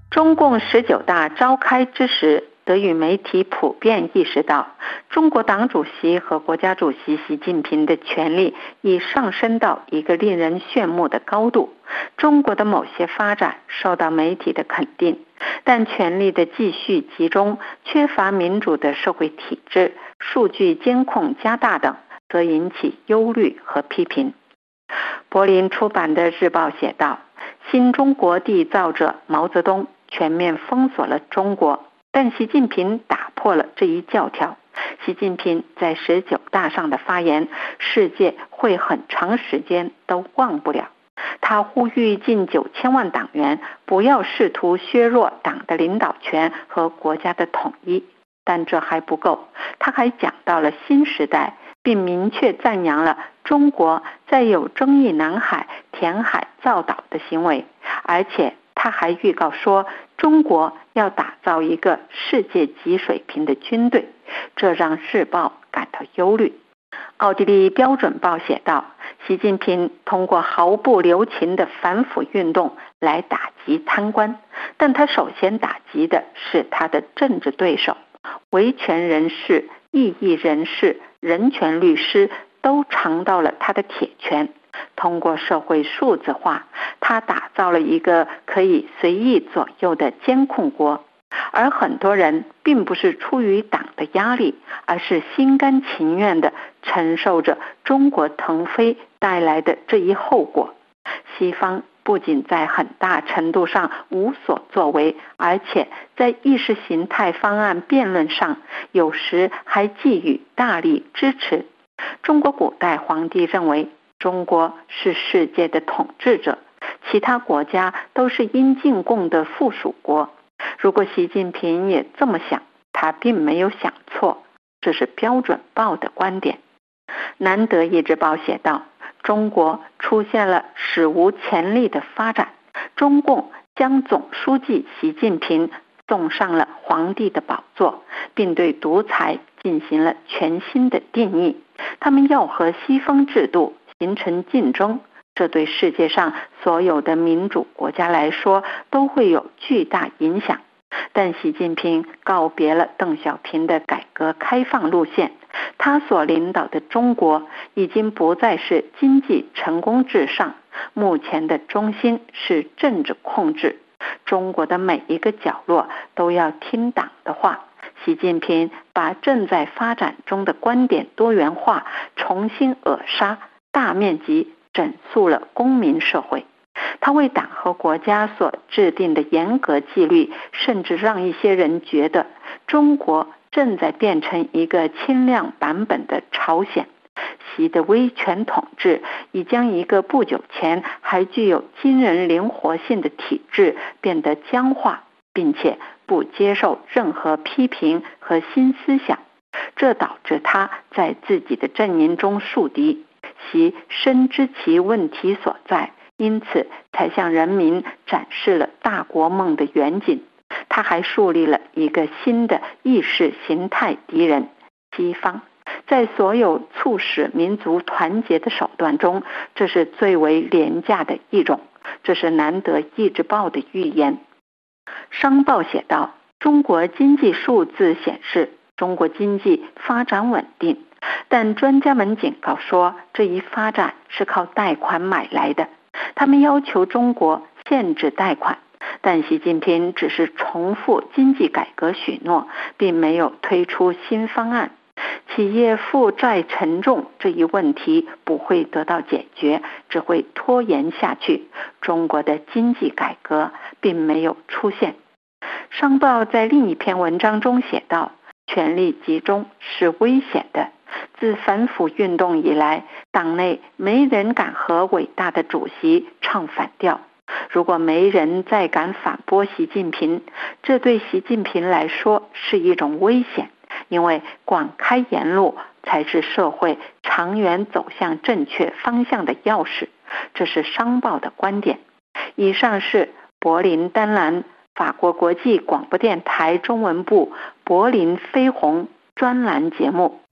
中共19大召开之时，德语媒体普遍意识到，中国党主席和国家主席习近平的权力已上升到一个令人炫目的高度。中国的某些发展受到媒体的肯定，但权力的继续集中、缺乏民主的社会体制、数据监控加大等，则引起忧虑和批评。柏林出版的日报写道，新中国缔造者毛泽东全面封锁了中国，但习近平打破了这一教条。习近平在19大上的发言，世界会很长时间都忘不了。他呼吁近9000万党员不要试图削弱党的领导权和国家的统一，但这还不够。他还讲到了新时代，并明确赞扬了中国在有争议南海填海造岛的行为，而且他还预告说，中国要打造一个世界级水平的军队，这让日报感到忧虑。奥地利标准报写道，习近平通过毫不留情的反腐运动来打击贪官，但他首先打击的是他的政治对手，维权人士、异议人士、人权律师都尝到了他的铁拳。通过社会数字化，他打造了一个可以随意左右的监控国，而很多人并不是出于党的压力，而是心甘情愿地承受着中国腾飞带来的这一后果。西方不仅在很大程度上无所作为，而且在意识形态方案辩论上，有时还给予大力支持。中国古代皇帝认为，中国是世界的统治者，其他国家都是应进贡的附属国。如果习近平也这么想，他并没有想错，这是标准报的观点。南德意志报写道，中国出现了史无前例的发展，中共将总书记习近平送上了皇帝的宝座，并对独裁进行了全新的定义。他们要和西方制度形成竞争，这对世界上所有的民主国家来说都会有巨大影响。但习近平告别了邓小平的改革开放路线，他所领导的中国已经不再是经济成功至上，目前的中心是政治控制。中国的每一个角落都要听党的话。习近平把正在发展中的观点多元化重新扼杀，大面积整肃了公民社会。他为党和国家所制定的严格纪律，甚至让一些人觉得中国正在变成一个轻量版本的朝鲜。习的威权统治已将一个不久前还具有惊人灵活性的体制变得僵化，并且不接受任何批评和新思想，这导致他在自己的阵营中树敌。习深知其问题所在，因此才向人民展示了大国梦的远景。他还树立了一个新的意识形态敌人——西方。在所有促使民族团结的手段中，这是最为廉价的一种。这是南德意志报的预言。商报写道，中国经济数字显示，中国经济发展稳定，但专家们警告说，这一发展是靠贷款买来的。他们要求中国限制贷款，但习近平只是重复经济改革许诺，并没有推出新方案。企业负债沉重这一问题不会得到解决，只会拖延下去。中国的经济改革并没有出现。商报在另一篇文章中写道，权力集中是危险的。自反腐运动以来，党内没人敢和伟大的主席唱反调。如果没人再敢反驳习近平，这对习近平来说是一种危险，因为广开言路才是社会长远走向正确方向的钥匙。这是商报的观点。以上是柏林丹兰法国国际广播电台中文部柏林飞鸿专栏节目。